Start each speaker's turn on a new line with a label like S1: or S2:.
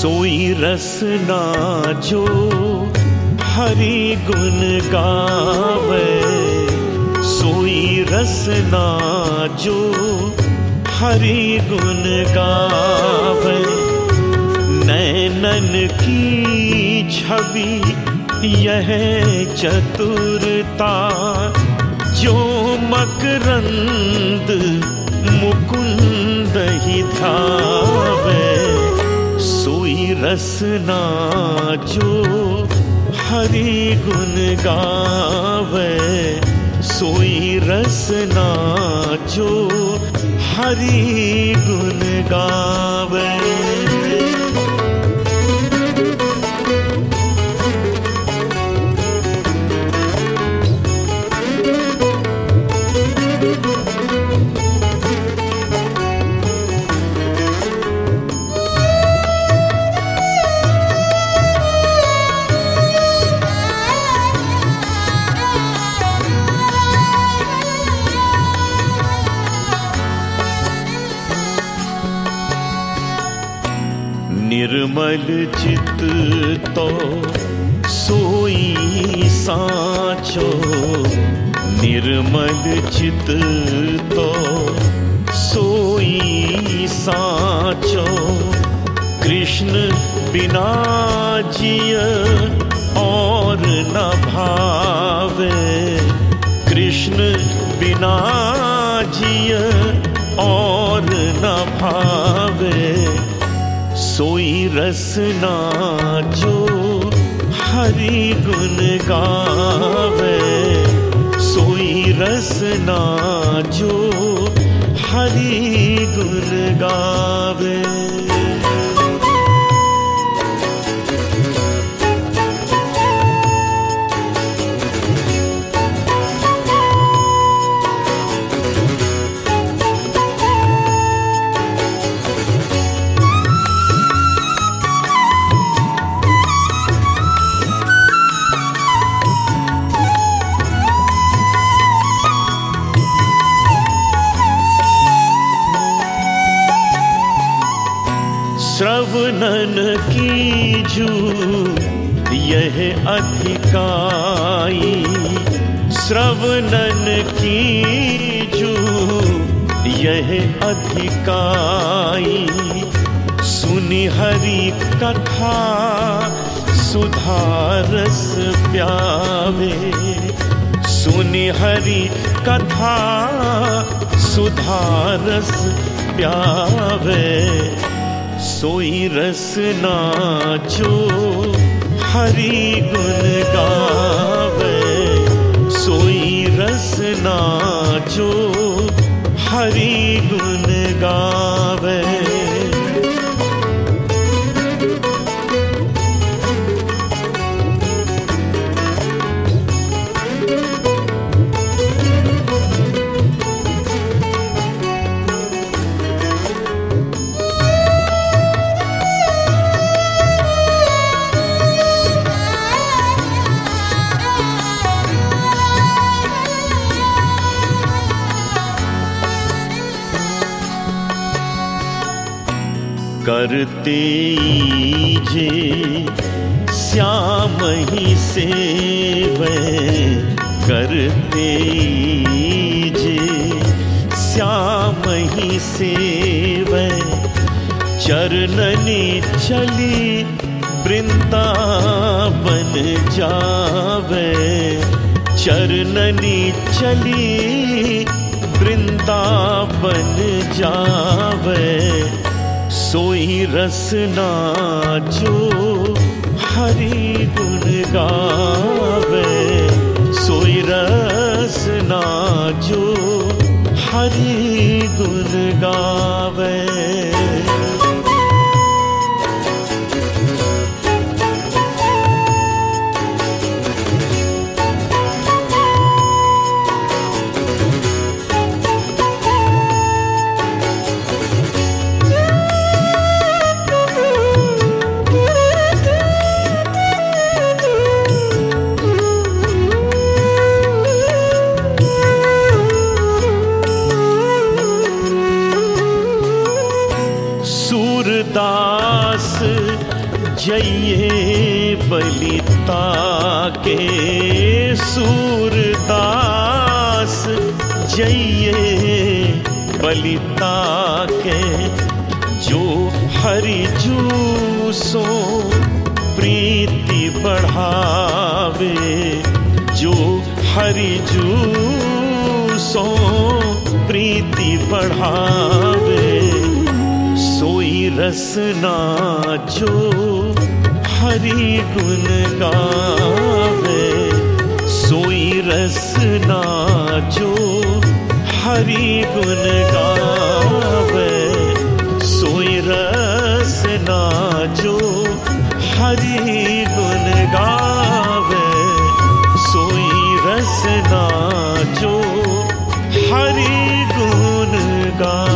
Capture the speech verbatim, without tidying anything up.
S1: सोई रसना जो हरि गुण गावे, सोई रसना जो हरि गुण गावे। नैनन की छवि यह चतुरता, जो मकरंद मुकुंद ही धावे। सोई रसना जो हरि गुण गावे, सोई रसना जो हरि गुण गावे। निर्मल चित तो सोई साचो, निर्मल चित तो सोई साचो। कृष्ण बिना जिय और न भावे, कृष्ण बिना जिय और न भावे। सोई रसना जो हरि गुण गावे, सोई रसना जो हरि गुण गावे। श्रवणन की जू यह अधिकाई, श्रवणन की जू यह अधिकाई। सुनि हरि कथा सुधारस प्यावे, सुनि हरि कथा सुधारस प्यावे। सोई रसना जो हरि गुण गावे, सोई रसना जो हरि गुण गावे। करते जे श्याम ही सेवे, करते जे श्याम ही सेवे। चरणनी चली वृंदावन जावे, चरणनी चली वृंदावन जावे। सोई रसना जो हरि गुण गावे, सोई रसना जो हरि गुण गावे। जइए बलिता के सूरदास, जइए बलिता के जो हरि जूसो प्रीति बढ़ावे, जो हरि जूसो प्रीति बढ़ावे। सोई रसना जो हरि गुण गावे, सोई रसना जो हरि गुण गावे, सोई रसना जो हरि गुण गावे, सोई रसना जो हरि गुण गावे।